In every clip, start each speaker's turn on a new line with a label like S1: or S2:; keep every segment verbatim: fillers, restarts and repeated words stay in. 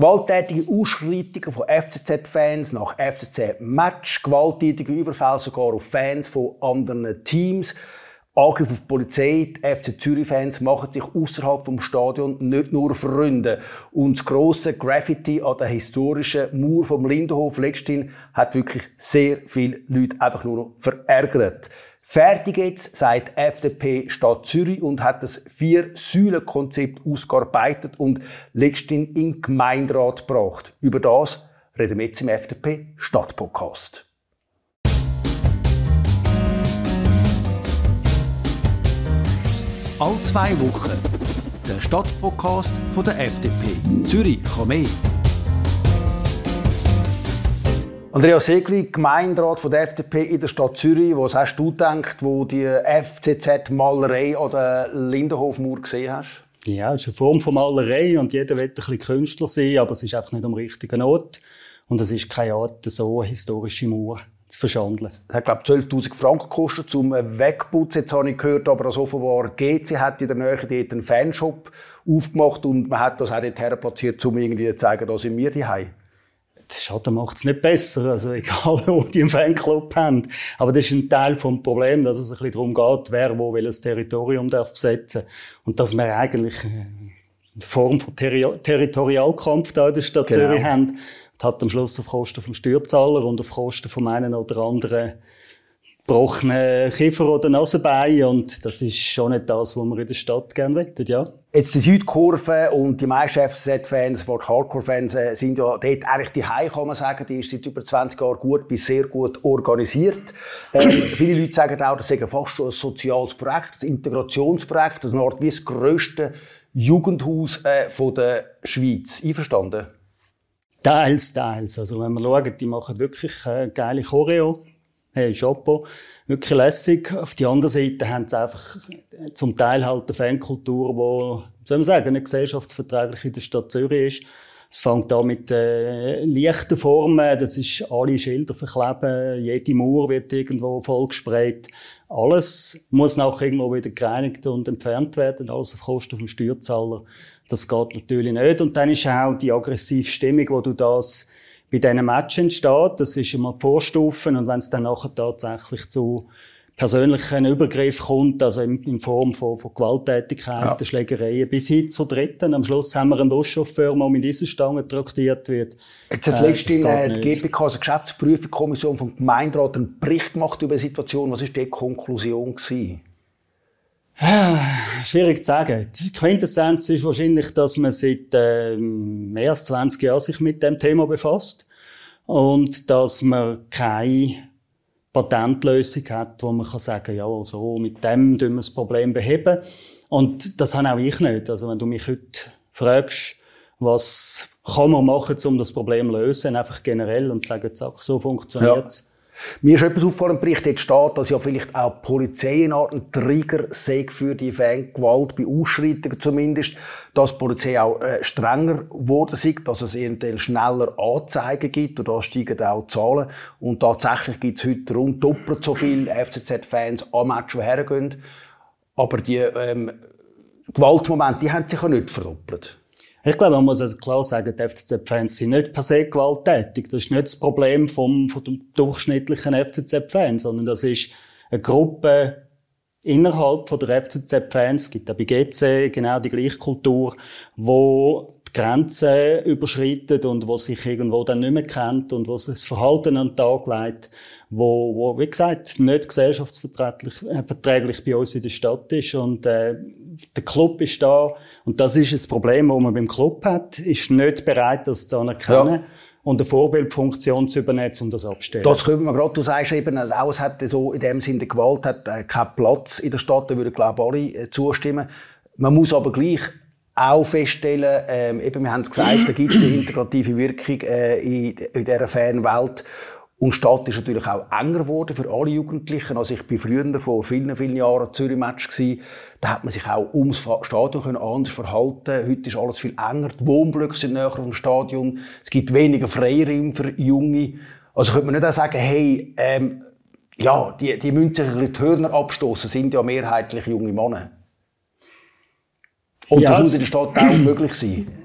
S1: Gewalttätige Ausschreitungen von F C Z-Fans nach F C Z-Match, gewalttätige Überfälle sogar auf Fans von anderen Teams, Angriff auf die Polizei. Die F C Zürich-Fans machen sich außerhalb vom Stadion nicht nur Freunde. Und das grosse Graffiti an der historischen Mauer vom Lindenhof letztendlich hat wirklich sehr viele Leute einfach nur noch verärgert. Fertig jetzt, sagt F D P Stadt Zürich und hat das Vier-Säulen-Konzept ausgearbeitet und letztendlich in den Gemeinderat gebracht. Über das reden wir jetzt im F D P Stadtpodcast. Alle zwei Wochen der Stadtpodcast von der F D P. Zürich, komm mehr. Andreas Segli, Gemeinderat von der F D P in der Stadt Zürich. Was hast du gedacht, wo die F C Z-Malerei an der Lindenhofmauer gesehen hast?
S2: Ja, es ist eine Form von Malerei und jeder will ein bisschen Künstler sein, aber es ist einfach nicht am richtigen Ort. Und es ist keine Art, so eine historische Mauer zu verschandeln.
S1: Es hat, glaube ich, zwölftausend Franken gekostet zum Wegputzen. Jetzt habe ich gehört, aber als offenbar G C hat in der Nähe dort einen Fanshop aufgemacht und man hat das auch dort platziert, um irgendwie zu zeigen, da sind wir daheim.
S2: Das Schaden macht es nicht besser, also egal, wo die einen Fanclub haben. Aber das ist ein Teil des Problems, dass es ein bisschen darum geht, wer wo welches Territorium darf besetzen. Und dass wir eigentlich eine Form von Terri- Territorialkampf da in der Stadt genau. Zürich haben. Das hat am Schluss auf Kosten vom Steuerzahler und auf Kosten von einen oder anderen gebrochenen Kiefer oder Nasenbein. Und das ist schon nicht das, was wir in der Stadt gerne wollen, ja.
S1: Jetzt die Südkurve und die meisten F C Z-Fans, die Hardcore-Fans, sind ja dort eigentlich die Heim, kann man sagen. Die ist seit über zwanzig Jahren gut bis sehr gut organisiert. Ähm, viele Leute sagen auch, das sei fast schon ein soziales Projekt, ein Integrationsprojekt, eine Art wie das grösste Jugendhaus äh, von der Schweiz. Einverstanden?
S2: Teils, teils. Also wenn wir schauen, die machen wirklich äh, geile Choreo. Hey, Chapeau. Wirklich lässig. Auf der anderen Seite haben sie einfach zum Teil halt eine Fankultur, die, soll man sagen, nicht gesellschaftsverträglich in der Stadt Zürich ist. Es fängt an mit äh, leichten Formen. Das ist alle Schilder verkleben. Jede Mauer wird irgendwo vollgesprayt. Alles muss nachher irgendwo wieder gereinigt und entfernt werden. Alles auf Kosten vom Steuerzahler. Das geht natürlich nicht. Und dann ist auch die aggressive Stimmung, wo du das bei diesen Matches entsteht. Das ist immer die Vorstufe. Und wenn es dann nachher tatsächlich zu persönlichen Übergriffen kommt, also in, in Form von, von Gewalttätigkeiten, ja. Schlägereien, bis hin zu Dritten. Am Schluss haben wir einen Buschauffeur, der mit Eisenstangen traktiert wird.
S1: Jetzt hat äh, letztens die G B K, also die Geschäftsprüfungskommission vom Gemeinderat, einen Bericht gemacht über die Situation. Was war die Konklusion gewesen?
S2: Schwierig zu sagen. Die Quintessenz ist wahrscheinlich, dass man seit äh, mehr als zwanzig Jahren sich mit dem Thema befasst und dass man keine Patentlösung hat, wo man kann sagen, ja, so mit dem tun wir das Problem beheben. Und das habe auch ich nicht. Also wenn du mich heute fragst, was kann man machen, um das Problem zu lösen, einfach generell und sagen, zack, so funktioniert's. Ja.
S1: Mir ist etwas aufgefallen, im Bericht jetzt steht, dass ja vielleicht auch die Polizei eine Art ein Trigger sei für die Fangewalt, bei Ausschreitungen zumindest, dass die Polizei auch äh, strenger geworden ist, dass es eventuell schneller Anzeigen gibt und da steigen auch die Zahlen. Und tatsächlich gibt es heute rund doppelt so viele F C Z-Fans am Match, die hergehen. Aber die ähm, Gewaltmomente, die haben sich ja nicht verdoppelt.
S2: Ich glaube, man muss also klar sagen, die F C Z-Fans sind nicht per se gewalttätig. Das ist nicht das Problem vom, von dem durchschnittlichen F C Z-Fan, sondern das ist eine Gruppe innerhalb von der F C Z-Fans. Es gibt auch bei G C genau die gleiche Kultur, wo die Grenzen überschreitet und wo sich irgendwo dann nicht mehr kennt und wo sich das Verhalten an den Tag legt, wo, wo, wie gesagt, nicht gesellschaftsverträglich äh, verträglich bei uns in der Stadt ist. Und äh, der Club ist da. Und das ist das Problem, das man beim Club hat, ist nicht bereit, das zu anerkennen. Ja. Und eine Vorbildfunktion zu übernehmen, um das abzustellen.
S1: Das können wir gerade, du sagst eben, also auch es hat so in dem Sinne, Gewalt hat äh, keinen Platz in der Stadt, da würden, glaube ich, alle äh, zustimmen. Man muss aber gleich auch feststellen, ähm, eben, wir haben es gesagt, da gibt es eine integrative Wirkung äh, in, in dieser Fanwelt. Und die Stadt ist natürlich auch enger geworden für alle Jugendlichen. Also ich bin früher, vor vielen, vielen Jahren, am Zürich-Match gewesen. Da hat man sich auch ums Stadion anders verhalten. Heute ist alles viel enger. Die Wohnblöcke sind näher vom Stadion. Es gibt weniger Freiraum für Junge. Also könnte man nicht auch sagen, hey, ähm, ja, die, die müssen sich ein bisschen die Hörner abstossen. Sind ja mehrheitlich junge Männer. Und
S2: ja,
S1: das muss in der Stadt auch möglich sein.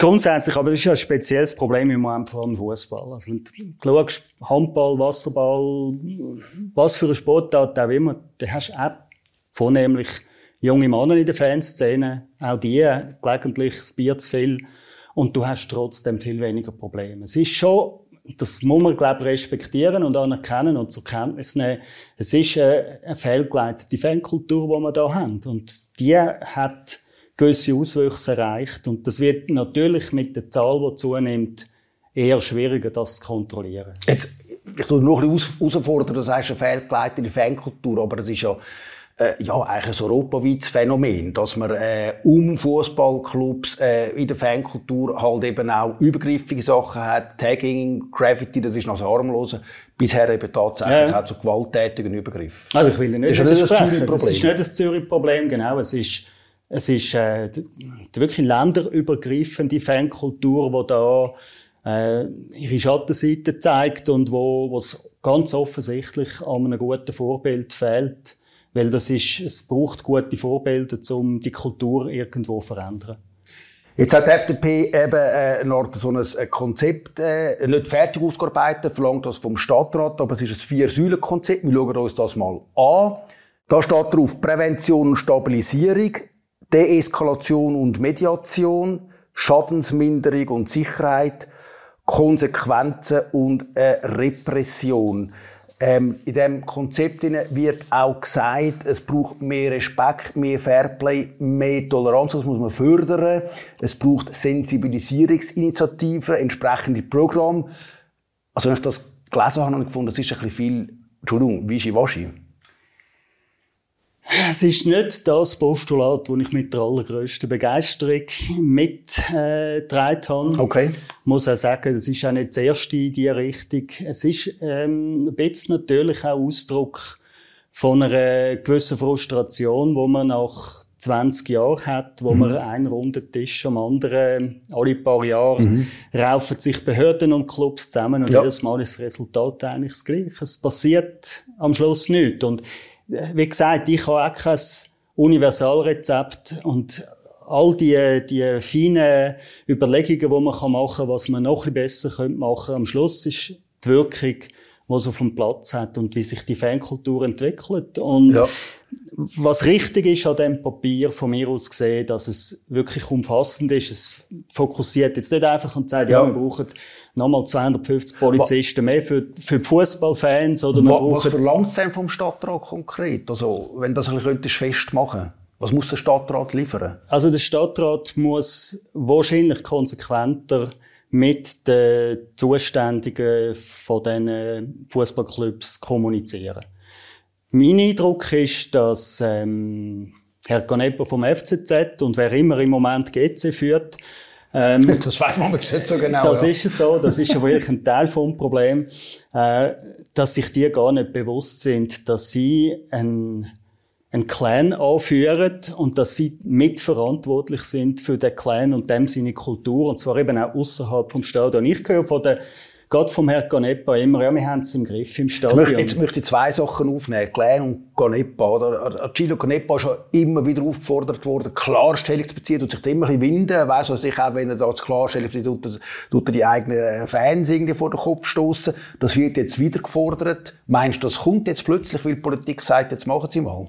S2: Grundsätzlich, aber das ist ja ein spezielles Problem im Moment vor allem Fußball. Also wenn du schaust, Handball, Wasserball, was für eine Sportart auch immer, da hast du auch vornehmlich junge Männer in der Fanszene, auch die gelegentlich das Bier zu viel, und du hast trotzdem viel weniger Probleme. Es ist schon, das muss man, glaube ich, respektieren und anerkennen und zur Kenntnis nehmen. Es ist eine, eine fehlgeleitete Fankultur, die wir hier haben. Und die hat gewisse Auswüchse erreicht. Und das wird natürlich mit der Zahl, die zunimmt, eher schwieriger, das zu kontrollieren.
S1: Jetzt, ich tue noch ein bisschen herausfordern, du sagst eine fehlgeleitete Fankultur, aber es ist ja, äh, ja eigentlich ein europaweites Phänomen, dass man äh, um Fußballclubs äh, in der Fankultur halt eben auch übergriffige Sachen hat, Tagging, Graffiti, das ist noch so harmlos, bisher eben tatsächlich ja. auch zu gewalttätigen Übergriffen.
S2: Also ich will nicht
S1: das ist
S2: nicht
S1: das,
S2: das ist nicht das Zürich-Problem, genau, es ist Es ist äh, die, die wirklich länderübergreifende Fankultur, die da äh, ihre Schattenseite zeigt und wo es ganz offensichtlich an einem guten Vorbild fehlt. Weil das ist, es braucht gute Vorbilder, um die Kultur irgendwo zu verändern.
S1: Jetzt hat die F D P eben äh, noch so ein Konzept äh, nicht fertig ausgearbeitet, verlangt das vom Stadtrat, aber es ist ein Vier-Säulen-Konzept. Wir schauen uns das mal an. Da steht drauf Prävention und Stabilisierung, Deeskalation und Mediation, Schadensminderung und Sicherheit, Konsequenzen und äh, Repression. Ähm, in diesem Konzept wird auch gesagt, es braucht mehr Respekt, mehr Fairplay, mehr Toleranz, das muss man fördern. Es braucht Sensibilisierungsinitiativen, entsprechende Programme. Also, wenn ich das gelesen habe, habe ich gefunden, das ist ein bisschen viel, Entschuldigung, Wischiwaschi.
S2: Es ist nicht das Postulat, das ich mit der allergrössten Begeisterung mitgetragen äh, habe.
S1: Okay.
S2: Ich muss auch sagen, es ist auch nicht das erste in diese Richtung. Es ist ähm, ein bisschen natürlich auch Ausdruck von einer gewissen Frustration, die man nach zwanzig Jahren hat, wo mhm. man einen runden Tisch am anderen, alle paar Jahre mhm. raufen sich Behörden und Clubs zusammen und ja. jedes Mal ist das Resultat eigentlich das Gleiche. Es passiert am Schluss nichts. Und wie gesagt, ich habe auch kein Universalrezept und all die, die feinen Überlegungen, die man machen kann, was man noch ein bisschen besser machen könnte, am Schluss ist die Wirkung, die es auf dem Platz hat und wie sich die Fankultur entwickelt. Und ja. was richtig ist an diesem Papier, von mir aus gesehen, dass es wirklich umfassend ist. Es fokussiert jetzt nicht einfach und sagt, ja, ja wir brauchen nochmal zweihundertfünfzig Polizisten mehr für, für die Fußballfans. Oder
S1: was, was verlangt es denn vom Stadtrat konkret? Also, wenn das ein bisschen festmachen, was muss der Stadtrat liefern?
S2: Also, der Stadtrat muss wahrscheinlich konsequenter mit den Zuständigen von diesen Fußballclubs kommunizieren. Mein Eindruck ist, dass ähm, Herr Canepa vom F C Z und wer immer im Moment G C führt,
S1: Ähm, das weiß man nicht so genau.
S2: Das
S1: ja.
S2: ist so, das ist schon wirklich ein Teil vom Problem, äh, dass sich die gar nicht bewusst sind, dass sie einen, einen Clan anführen und dass sie mitverantwortlich sind für den Clan und dem seine Kultur, und zwar eben auch außerhalb vom Stadion. Ich höre von der Gerade vom Herrn Canepa immer, ja, wir haben es im Griff im Stadion.
S1: Jetzt möchte, jetzt möchte ich zwei Sachen aufnehmen, Clan und Canepa. Oder? Gillo Canepa ist ja immer wieder aufgefordert worden, Klarstellung zu beziehen, und sich immer ein bisschen winden. Weiss was ich auch, wenn er da zur Klarstellung bezieht, tut, tut er die eigenen Fans irgendwie vor den Kopf stoßen. Das wird jetzt wieder gefordert. Meinst du, das kommt jetzt plötzlich, weil die Politik sagt, jetzt machen sie mal?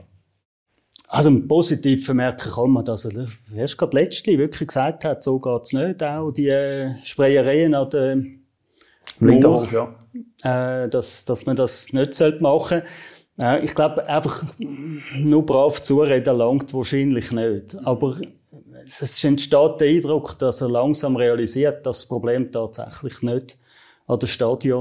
S2: Also positiv vermerken kann man, dass er erst gerade letztlich wirklich gesagt hat, so geht's nicht. Auch die äh, Sprayereien an der
S1: Lindenhof, ja.
S2: Äh, dass, dass man das nicht machen sollte. Äh, ich glaube, einfach nur brav zureden langt wahrscheinlich nicht. Aber es entsteht der Eindruck, dass er langsam realisiert, dass das Problem tatsächlich nicht an der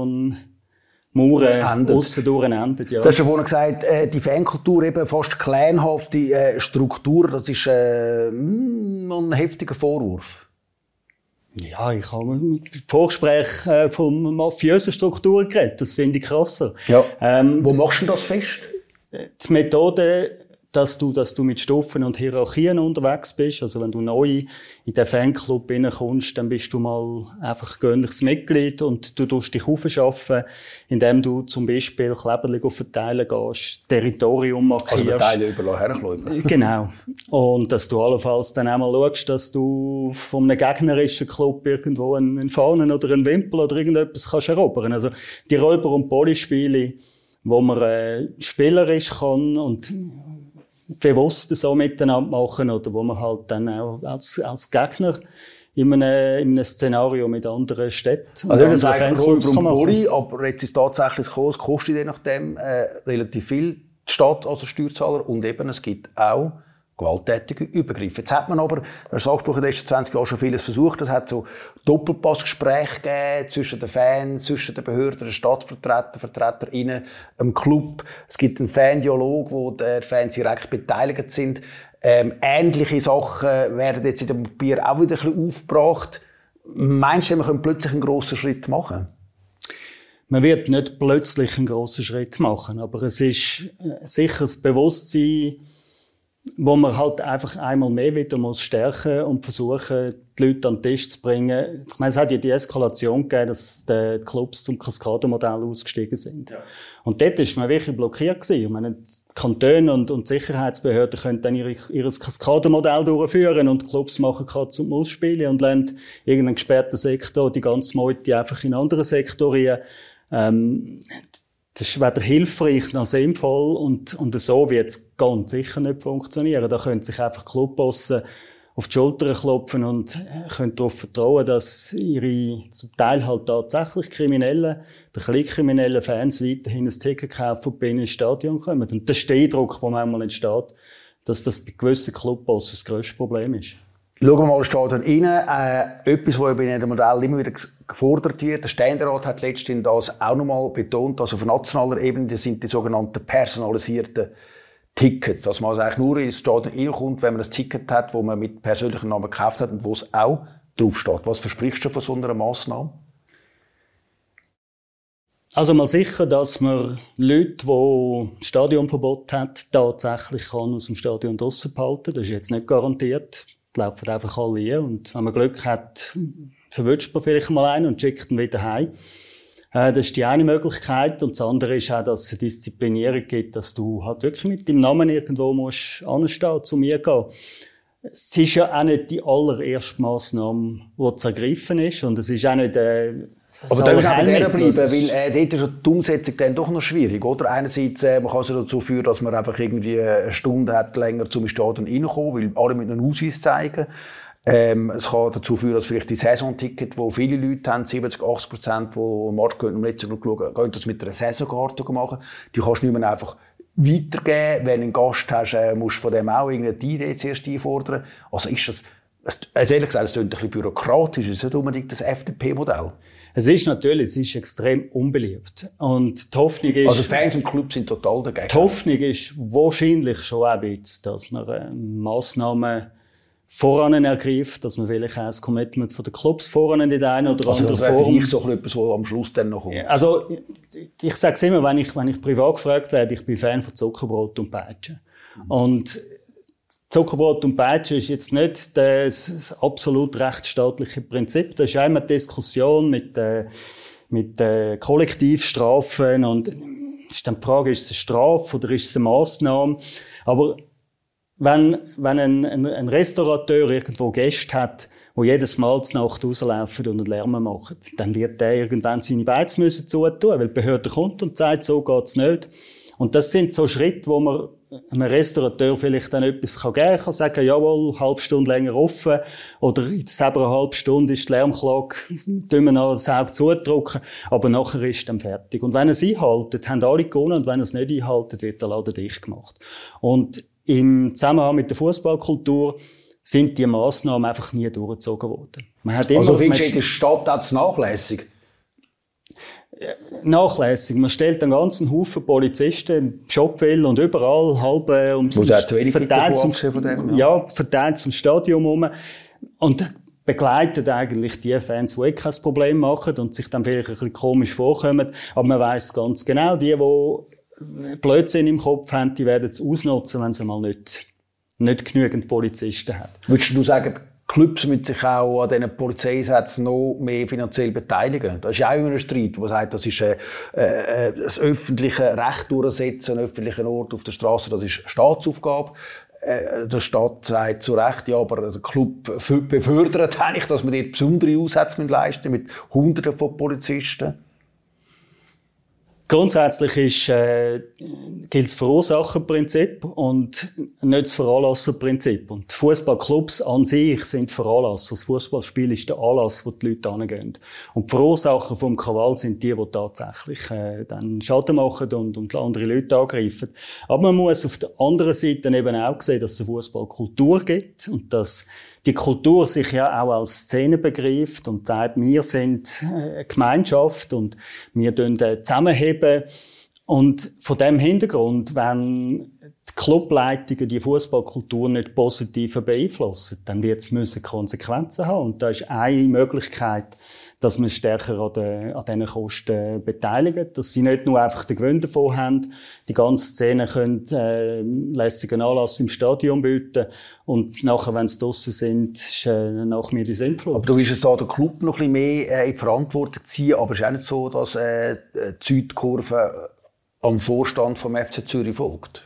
S2: Stadionmauer aussen durch endet. Ja.
S1: Du hast ja vorhin gesagt, äh, die Fankultur, eben fast clanhafte äh, Struktur, das ist äh, ein heftiger Vorwurf.
S2: Ja, ich habe im Vorgespräch äh, von mafiösen Strukturen geredet. Das finde ich krasser.
S1: Ja. Ähm, Wo machst du das fest?
S2: Die Methode dass du, dass du mit Stufen und Hierarchien unterwegs bist. Also wenn du neu in den Fanclub reinkommst, dann bist du mal einfach gewöhnliches Mitglied und du tust dich aufschaffen, indem du zum Beispiel Kleberchen verteilen gehst, Territorium markierst.
S1: Also verteilen überall herkleubern.
S2: Genau. Und dass du allenfalls dann auch mal schaust, dass du von einem gegnerischen Club irgendwo einen Fahnen oder einen Wimpel oder irgendetwas kannst erobern. Also die Räuber- und Polispiele, wo man äh, spielerisch kann und bewusst so miteinander machen oder wo man halt dann auch als, als Gegner in einem, in einem Szenario mit anderen Städten.
S1: Also das heißt Räuber und Poli, aber jetzt ist tatsächlich so, es kostet je nachdem äh, relativ viel die Stadt als Steuerzahler und eben es gibt auch gewalttätige Übergriffe. Jetzt hat man aber, du hast angesprochen, in den letzten zwanzig Jahren schon vieles versucht. Es hat so Doppelpassgespräche gegeben zwischen den Fans, zwischen den Behörden, den Stadtvertretern, VertreterInnen, dem Club. Es gibt einen Fan-Dialog, wo die Fans direkt beteiligt sind. Ähm, ähnliche Sachen werden jetzt in dem Papier auch wieder ein bisschen aufgebracht. Meinst du, wir können plötzlich einen grossen Schritt machen?
S2: Man wird nicht plötzlich einen grossen Schritt machen, aber es ist sicher das Bewusstsein, wo man halt einfach einmal mehr wieder muss stärken und versuchen, die Leute an den Tisch zu bringen. Ich meine, es hat ja die Eskalation gegeben, dass die Clubs zum Kaskadenmodell ausgestiegen sind. Ja. Und dort war man wirklich blockiert gewesen. Ich meine, die Kantone und, und die Sicherheitsbehörden können dann ihre, ihr Kaskadenmodell durchführen und die Clubs machen gerade zum Ausspielen und lassen irgendeinen gesperrten Sektor die ganze Meute einfach in andere Sektoren. Ähm, Das ist weder hilfreich noch sinnvoll und, und so wird es ganz sicher nicht funktionieren. Da können sich einfach Clubbosse auf die Schulter klopfen und können darauf vertrauen, dass ihre zum Teil halt tatsächlich kriminellen, der kleinkriminellen Fans weiterhin ein Ticket kaufen und bei ihnen ins Stadion kommen. Und das ist der Eindruck, der manchmal entsteht, dass das bei gewissen Clubbossen das grösste Problem ist.
S1: Schauen wir mal ins Stadion rein. Äh, etwas, was bei diesem Modell immer wieder gefordert wird. Der Ständerat hat letztens das auch nochmal betont. Also auf nationaler Ebene das sind die sogenannten personalisierten Tickets. Dass man also eigentlich nur ins Stadion reinkommt, wenn man ein Ticket hat, das man mit persönlichem Namen gekauft hat und wo es auch draufsteht. Was versprichst du von so einer Massnahme?
S2: Also mal sicher, dass man Leute, die Stadionverbot haben, tatsächlich kann aus dem Stadion draussen behalten. Das ist jetzt nicht garantiert. Die laufen einfach alle ein. Und wenn man Glück hat, verwünscht man vielleicht mal einen und schickt ihn wieder heim. Äh, das ist die eine Möglichkeit. Und das andere ist auch, dass es eine Disziplinierung gibt, dass du halt wirklich mit deinem Namen irgendwo musst anstehen, zu mir gehen. Es ist ja auch nicht die allererste Massnahme, die zu ergreifen ist. Und es ist auch nicht, äh,
S1: aber da muss auch der bleiben, weil äh, dort ist die Umsetzung dann doch noch schwierig, oder? Einerseits äh, man kann es dazu führen, dass man einfach irgendwie eine Stunde hat länger zum Stadion reinkommen, weil alle mit einem Ausweis zeigen. Ähm, es kann dazu führen, dass vielleicht die Saisonticket, wo viele Leute haben, siebzig, achtzig Prozent, die am Markt gehen, am letzten Mal schauen, gehen das mit einer Saisonkarte machen. Die kannst du nicht mehr einfach weitergeben. Wenn du einen Gast hast, äh, musst du von dem auch irgendeine I D zuerst einfordern. Also ist das, also ehrlich gesagt, es klingt ein bisschen bürokratisch. Es ist nicht unbedingt das F D P-Modell.
S2: Es ist natürlich, es ist extrem unbeliebt. Und die Hoffnung ist...
S1: Also Fans und Clubs sind total dagegen.
S2: Die Hoffnung ist wahrscheinlich schon ein bisschen, dass man äh, Massnahmen voran ergreift, dass man vielleicht auch das Commitment von den Clubs voran in der einen oder
S1: also
S2: anderen
S1: Form... Also das
S2: Form.
S1: so etwas, was am Schluss dann noch kommt.
S2: Also ich, ich sage es immer, wenn ich, wenn ich privat gefragt werde, ich bin Fan von Zuckerbrot und Peitsche. Mhm. Und Zuckerbrot und Peitsche ist jetzt nicht das absolut rechtsstaatliche Prinzip. Das ist einmal eine Diskussion mit, äh, mit äh, Kollektivstrafen und ist dann die Frage, ist es eine Strafe oder ist es eine Massnahme? Aber wenn, wenn ein, ein, ein Restaurateur irgendwo Gäste hat, die jedes Mal zur Nacht rauslaufen und einen Lärm machen, dann wird der irgendwann seine Beiz müssen zutun, weil die Behörde kommt und sagt, so geht's nicht. Und das sind so Schritte, wo man einem Restaurateur vielleicht dann etwas geben kann. kann sagen, jawohl, eine halbe Stunde länger offen. Oder in selber eine halbe Stunde ist die Lärmklage, tun wir noch das Auge zudrücken. Aber nachher ist dann fertig. Und wenn er es einhaltet, haben alle gewonnen. Und wenn er es nicht einhaltet, wird der Laden dicht gemacht. Und im Zusammenhang mit der Fußballkultur sind die Massnahmen einfach nie durchgezogen worden. Man hat immer,
S1: also findest du in der Stadt auch nachlässig?
S2: Nachlässig. Man stellt einen ganzen Haufen Polizisten im Shopville und überall halb äh, ums
S1: verteilt zum,
S2: von dem, ja. ja, verteilt zum Stadion herum. Und begleitet eigentlich die Fans, die eh kein Problem machen und sich dann vielleicht ein bisschen komisch vorkommen. Aber man weiss ganz genau, die, die Blödsinn im Kopf haben, die werden es ausnutzen, wenn sie mal nicht, nicht genügend Polizisten haben.
S1: Würdest du sagen, Clubs müssen sich auch an diesen Polizeisätzen noch mehr finanziell beteiligen? Das ist ja auch immer ein Streit, der sagt, das ist äh, äh, das öffentliche Recht durchsetzen, einen öffentlichen Ort auf der Straße, das ist Staatsaufgabe. Äh, der Staat sagt zu Recht, ja, aber der Club befördert eigentlich, dass man dort besondere Aussätze leisten mit Hunderten von Polizisten.
S2: Grundsätzlich ist, äh, gilt das Verursacherprinzip und nicht das Veranlasserprinzip. Und die Fußballclubs an sich sind Veranlasser. Das Fußballspiel ist der Anlass, wo die Leute hingehen. Und die Verursacher vom Krawall sind die, die tatsächlich äh, dann Schaden machen und, und andere Leute angreifen. Aber man muss auf der anderen Seite eben auch sehen, dass es eine Fußballkultur gibt und dass die Kultur sich ja auch als Szene begreift und sagt, wir sind eine Gemeinschaft und wir zusammenheben. Und von dem Hintergrund, wenn die Clubleitungen die Fußballkultur nicht positiv beeinflussen, dann wird es Konsequenzen haben. Und da ist eine Möglichkeit, dass man stärker an, den, an diesen Kosten beteiligt, dass sie nicht nur einfach den Gewinn davon haben, die ganze Szene können äh, lässigen Anlass im Stadion bieten und nachher, wenn sie draussen sind, ist äh, nach mir die Sinnflut.
S1: Aber du willst jetzt da den Club noch ein bisschen mehr äh, in die Verantwortung ziehen, aber es ist auch nicht so, dass äh, die Südkurve am Vorstand vom F C Zürich folgt?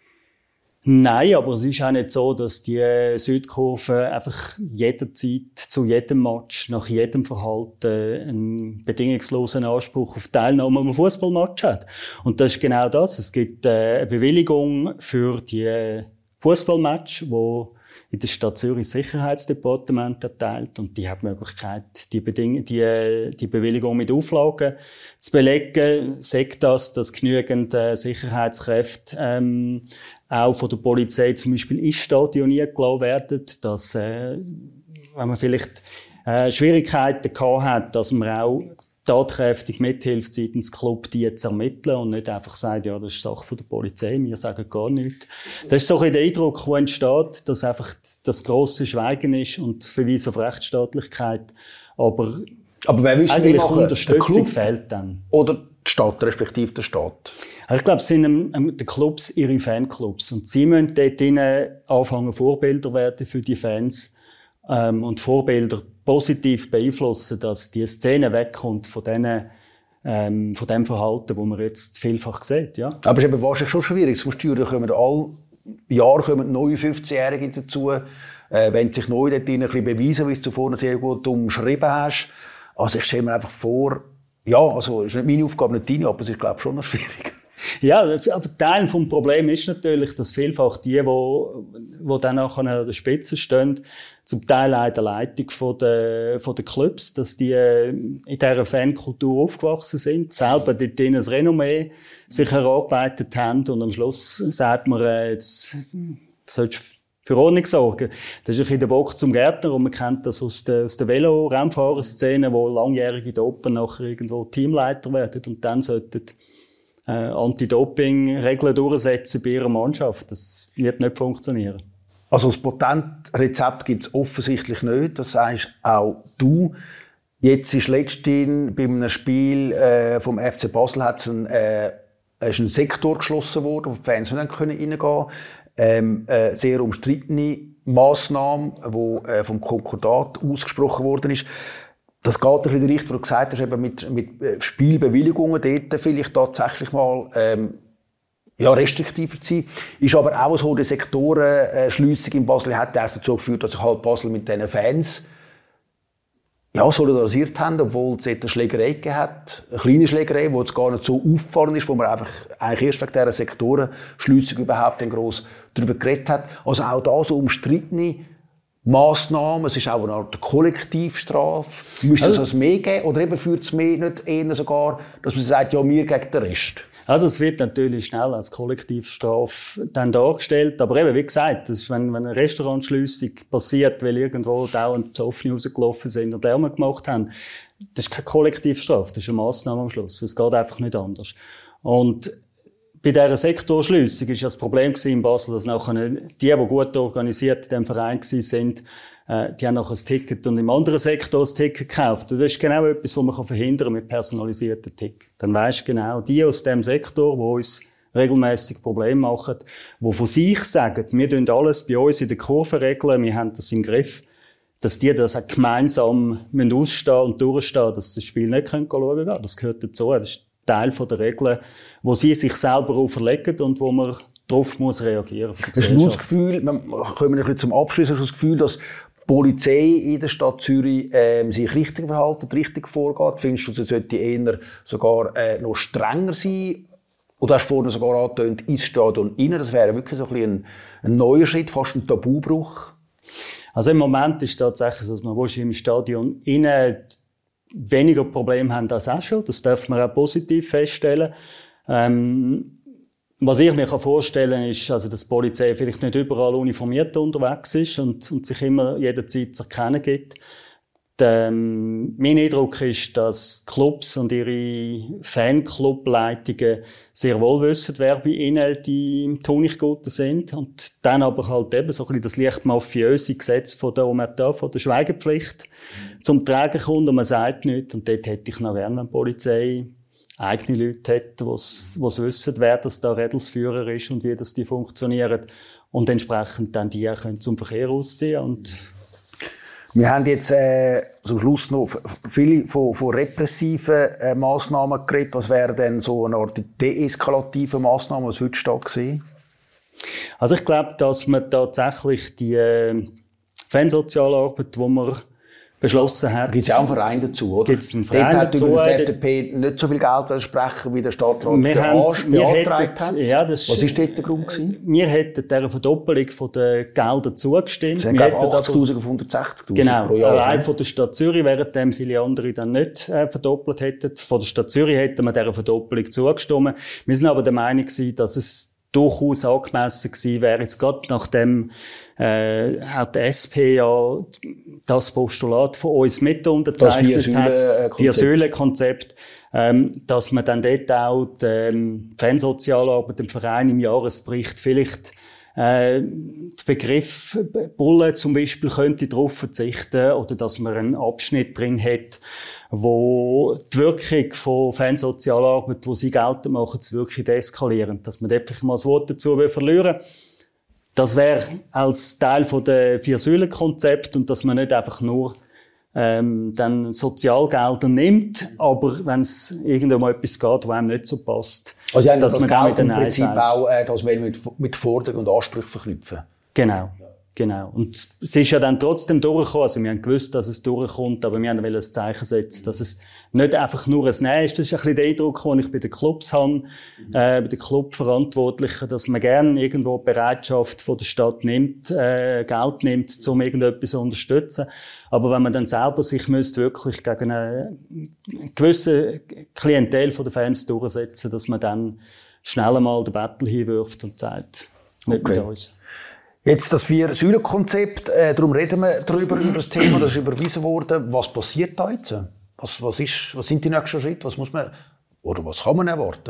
S2: Nein, aber es ist auch nicht so, dass die Südkurve einfach jederzeit, zu jedem Match, nach jedem Verhalten einen bedingungslosen Anspruch auf Teilnahme am Fußballmatch hat. Und das ist genau das. Es gibt eine Bewilligung für die Fußballmatch, wo in der Stadt Zürich das Sicherheitsdepartement erteilt und die hat die Möglichkeit, die, Beding- die, die Bewilligung mit Auflagen zu belegen. Sagt das, dass genügend äh, Sicherheitskräfte ähm, auch von der Polizei zum Beispiel ins Stadion eingeladen werden, dass, äh, wenn man vielleicht äh, Schwierigkeiten gehabt hat, dass man auch tatkräftig mithilft, seitens Club die zu ermitteln und nicht einfach sagt, ja, das ist Sache von der Polizei, wir sagen gar nichts. Das ist so ein der Eindruck, der entsteht, dass einfach das grosse Schweigen ist und Verweis auf Rechtsstaatlichkeit. Aber,
S1: Aber wer wüsste,
S2: eigentlich
S1: machen,
S2: Unterstützung fehlt dann.
S1: Oder die Stadt, respektive der Staat?
S2: Ich glaube, es sind ähm, die Clubs ihre Fanclubs. Und sie müssen dort anfangen, Vorbilder werden für die Fans. Ähm, und Vorbilder positiv beeinflussen, dass die Szene wegkommt von diesen, ähm, von dem Verhalten, das man jetzt vielfach sieht, ja.
S1: Aber es ist eben wahrscheinlich schon schwierig. Zum Steuern kommen all Jahr kommen neue fünfzehnjährige dazu, äh, wenn sich neu dort ein bisschen beweisen, wie du zuvor sehr gut umschrieben hast. Also ich stelle mir einfach vor, ja, also es ist nicht meine Aufgabe, nicht deine, aber es ist, glaube ich, schon noch schwierig.
S2: Ja, aber Teil des Problems ist natürlich, dass vielfach die, die, die dann nachher an der Spitze stehen, zum Teil auch in der Leitung von der, von der Clubs, dass die in dieser Fankultur aufgewachsen sind, selber dort in ein Renommee sich erarbeitet haben und am Schluss sagt man, jetzt sollst du für Ordnung sorgen. Das ist ein bisschen der Bock zum Gärtner und man kennt das aus der, aus der Velo-Rennfahrerszene, wo langjährige Dopen nachher irgendwo Teamleiter werden und dann sollten äh, Anti-Doping-Regeln durchsetzen bei ihrer Mannschaft. Das wird nicht funktionieren.
S1: Also das Patentrezept gibt es offensichtlich nicht. Das sagst auch du. Jetzt ist letztens bei einem Spiel äh, vom F C Basel hat's ein, äh, ist ein Sektor geschlossen worden, wo die Fans nicht reingehen konnten. Ähm, äh, sehr umstrittene Massnahme, die äh, vom Konkordat ausgesprochen worden ist. Das geht ein bisschen in die Richtung, wo du gesagt hast, eben mit, mit Spielbewilligungen dort vielleicht tatsächlich mal ähm, ja, restriktiver zu sein. Ist aber auch so, die Sektorenschliessung in Basel hat dazu geführt, dass sich halt Basel mit diesen Fans ja, solidarisiert haben, obwohl es dort eine Schlägerei gegeben hat. Eine kleine Schlägerei, die jetzt gar nicht so auffallend ist, wo man einfach eigentlich erst wegen dieser Sektorenschliessung überhaupt dann gross darüber geredet hat. Also auch da so umstrittene Massnahmen. Es ist auch eine Art Kollektivstrafe. Müsste es also mehr geben? Oder eben führt es mehr nicht eher sogar, dass man sagt, ja, wir gegen den Rest?
S2: Also es wird natürlich schnell als Kollektivstrafe dann dargestellt, aber eben, wie gesagt, das ist, wenn, wenn eine Restaurantschliessung passiert, weil irgendwo dauernd Besoffene rausgelaufen sind und Lärm gemacht haben, das ist keine Kollektivstrafe, das ist eine Massnahme am Schluss. Es geht einfach nicht anders. Und bei dieser Sektorschliessung war das Problem in Basel, dass nachher die, die gut organisiert in diesem Verein waren, äh, die haben noch ein Ticket und im anderen Sektor ein Ticket gekauft. Und das ist genau etwas, was man verhindern kann mit personalisierten Tickets. Dann weisst du genau, die aus dem Sektor, die uns regelmäßig Probleme machen, die von sich sagen, wir tun alles bei uns in der Kurve regeln, wir haben das im Griff, dass die das auch gemeinsam ausstehen und durchstehen, dass sie das Spiel nicht schauen können. Das gehört dazu. Das ist Teil der Regeln, wo sie sich selber auferlegen und wo man darauf muss reagieren muss.
S1: Hast du das Gefühl, wir kommen ein bisschen zum Abschluss, hast du das Gefühl, dass die Polizei in der Stadt Zürich äh, sich richtig verhalten, richtig vorgeht? Findest du, sie sollte eher sogar äh, noch strenger sein? Oder hast du vorhin sogar angetönt, ins Stadion rein? Das wäre wirklich so ein, bisschen ein, ein neuer Schritt, fast ein Tabubruch.
S2: Also im Moment ist es tatsächlich so, dass wir im Stadion innen weniger Probleme haben als auch schon. Das darf man auch positiv feststellen. Ähm, was ich mir vorstellen kann, ist, also, dass die Polizei vielleicht nicht überall uniformiert unterwegs ist und, und sich immer jederzeit zu erkennen gibt. Ähm, mein Eindruck ist, dass Clubs und ihre Fanclub-Leitungen sehr wohl wissen, wer bei ihnen die im Tunichtguten sind. Und dann aber halt eben so ein bisschen das leicht mafiöse Gesetz von der Omerta, von der Schweigepflicht zum Tragen kommt und man sagt nichts. Und dort hätte ich noch gerne, wenn die Polizei eigene Leute hätte, die wissen, wer das da Rädelsführer ist und wie das die funktionieren. Und entsprechend dann die können zum Verkehr ausziehen und
S1: wir haben jetzt äh, zum Schluss noch viele von, von repressiven äh, Massnahmen geredet. Was wäre denn so eine Art deeskalative Massnahme? Was würdest du da sehen?
S2: Also ich glaube, dass man tatsächlich die äh, Fansozialarbeit, die man beschlossen hat.
S1: Gibt es ja auch einen Verein dazu, oder?
S2: Gibt es einen Verein
S1: Dort
S2: dazu?
S1: Hat die F D P nicht so viel Geld sprechen, wie der Stadtrat
S2: beantragt hat. Ja, das
S1: Was war dort der Grund gewesen?
S2: Wir hätten dieser Verdoppelung der Gelder zugestimmt.
S1: Sie haben achtzigtausend auf hundertsechzigtausend
S2: genau,
S1: pro Jahr.
S2: Allein von der Stadt Zürich, während viele andere dann nicht äh, verdoppelt hätten. Von der Stadt Zürich hätten wir dieser Verdoppelung zugestimmt. Wir sind aber der Meinung gewesen, dass es durchaus angemessen gewesen wäre, jetzt gerade nachdem äh, auch die S P ja das Postulat von uns mit unterzeichnet hat, Vier-Säulen-Konzept, ähm, dass man dann dort auch die ähm, Fansozialarbeit im Verein im Jahresbericht vielleicht äh, den Begriff Bulle zum Beispiel könnte darauf verzichten oder dass man einen Abschnitt drin hat, wo die Wirkung von Fansozialarbeit, die sie geltend machen, zu wirklich deeskalieren. Dass man dort vielleicht mal das Wort dazu verlieren will. Das wäre als Teil von der Vier-Säulen-Konzept und dass man nicht einfach nur ähm, dann Sozialgelder nimmt, aber wenn es irgendwo mal etwas geht, wo einem nicht so passt,
S1: also
S2: dass
S1: das
S2: man dann mit
S1: im
S2: den
S1: Prinzip
S2: sagt.
S1: auch äh, das mit, mit Forderungen und Ansprüchen verknüpfen.
S2: Genau. Genau. Und es ist ja dann trotzdem durchgekommen. Also wir haben gewusst, dass es durchkommt, aber wir haben ein Zeichen setzen, dass es nicht einfach nur ein Nein ist. Das ist ein bisschen der Eindruck, den ich bei den Clubs habe, äh, bei den Clubverantwortlichen, dass man gerne irgendwo die Bereitschaft von der Stadt nimmt, äh, Geld nimmt, um irgendetwas zu unterstützen. Aber wenn man dann selber sich müsste wirklich gegen eine gewisse Klientel von den Fans durchsetzen, dass man dann schnell einmal den Battle hinwirft und sagt, nicht okay. Mit uns.
S1: Jetzt das Vier-Säulen-Konzept, äh, darum reden wir darüber, über das Thema, das ist überwiesen worden. Was passiert da jetzt? Was, was, ist, was sind die nächsten Schritte? Was muss man, oder was kann man erwarten?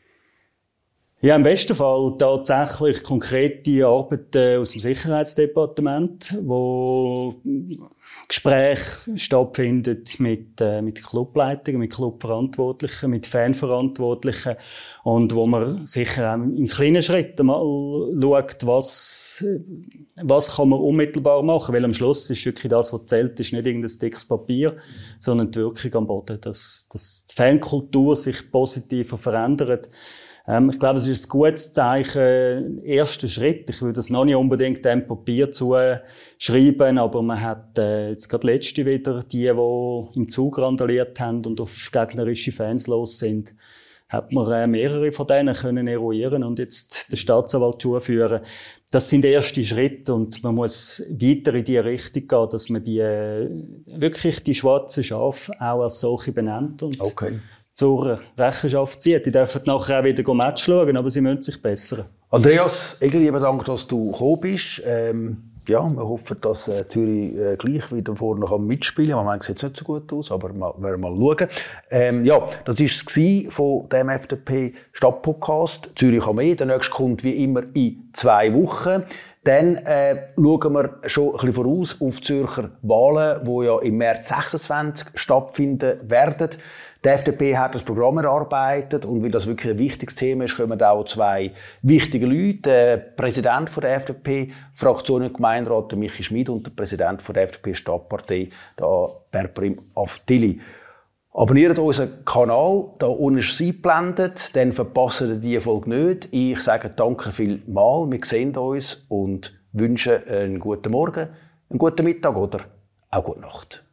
S2: Ja, im besten Fall tatsächlich konkrete Arbeiten aus dem Sicherheitsdepartement, wo Gespräche stattfinden mit, äh, mit Clubleitungen, mit Clubverantwortlichen, mit Fanverantwortlichen und wo man sicher auch in kleinen Schritten mal schaut, was, was kann man unmittelbar machen, weil am Schluss ist wirklich das, was zählt, ist nicht irgendein dickes Papier, sondern die Wirkung am Boden, dass, dass die Fankultur sich positiver verändert. Ähm, ich glaube, es ist ein gutes Zeichen, ein erster Schritt. Ich würde das noch nicht unbedingt dem Papier zuschreiben, aber man hat äh, jetzt gerade letzte wieder die, die im Zug randaliert haben und auf gegnerische Fans los sind, hat man äh, mehrere von denen können eruieren und jetzt den Staatsanwalt zuführen. Das sind erste Schritte und man muss weiter in die Richtung gehen, dass man die äh, wirklich die schwarzen Schafe auch als solche benennt und
S1: okay.
S2: zur Rechenschaft zieht. Die dürfen nachher auch wieder Match schauen, aber sie müssen sich bessern.
S1: Andreas, lieben Dank, dass du gekommen bist. Ähm, ja, wir hoffen, dass äh, Zürich äh, gleich wieder vorne kann mitspielen kann. Man sieht es nicht so gut aus, aber wir werden mal schauen. Ähm, ja, das war es von dem F D P-Stadtpodcast. Zürich kann mehr. Der nächste kommt wie immer in zwei Wochen. Dann äh, schauen wir schon ein bisschen voraus auf die Zürcher Wahlen, die ja im März sechsundzwanzig stattfinden werden. Die F D P hat das Programm erarbeitet und weil das wirklich ein wichtiges Thema ist, kommen auch zwei wichtige Leute, der Präsident der F D P-Fraktion im Gemeinderat, Michi Schmid, und der Präsident der F D P-Stadtpartei, Berprim Avdili. Abonniert unseren Kanal, da unten ist es eingeblendet, dann verpasst ihr diese Folge nicht. Ich sage danke vielmals, wir sehen uns und wünschen einen guten Morgen, einen guten Mittag oder auch gute Nacht.